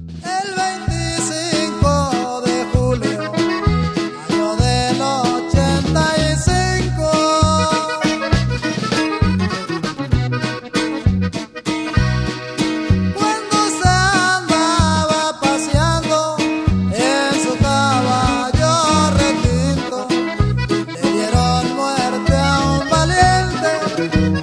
El 25 de julio, año del 85, cuando se andaba paseando en su caballo retinto, le dieron muerte a un valiente